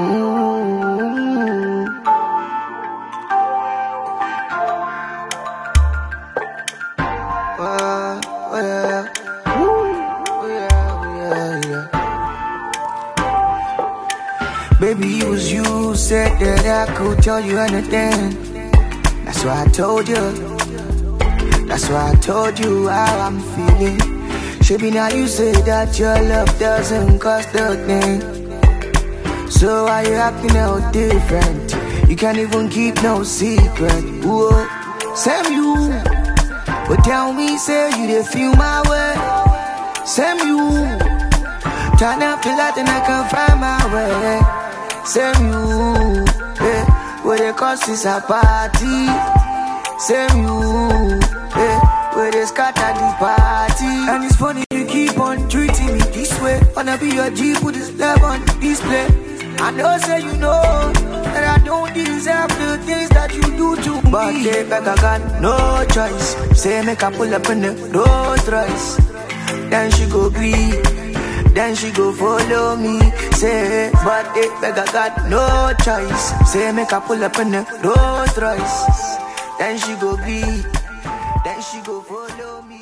Mm. Yeah. Baby, it was you who said that I could tell you anything. That's why I told you. That's why I told you how I'm feeling. Baby, now you say that your love doesn't cost a thing. So why you acting out different? You can't even keep no secret. Whoa, Sam you. But tell me, say you dey feel my way. Sam you. Turn up the light and I can find my way. Sam you. Yeah, where the cause is a party. Sam you. Yeah, where they scatter the party. And it's funny you keep on treating me this way. Wanna be your G, put this love on display. I know say you know that I don't deserve the things that you do to me. But they beg I got no choice. Say make I pull up in the Rolls Royce. Then she go agree. Then she go follow me. Say but they beg I got no choice. Say make I pull up in the Rolls Royce. Then she go agree. Then she go follow me.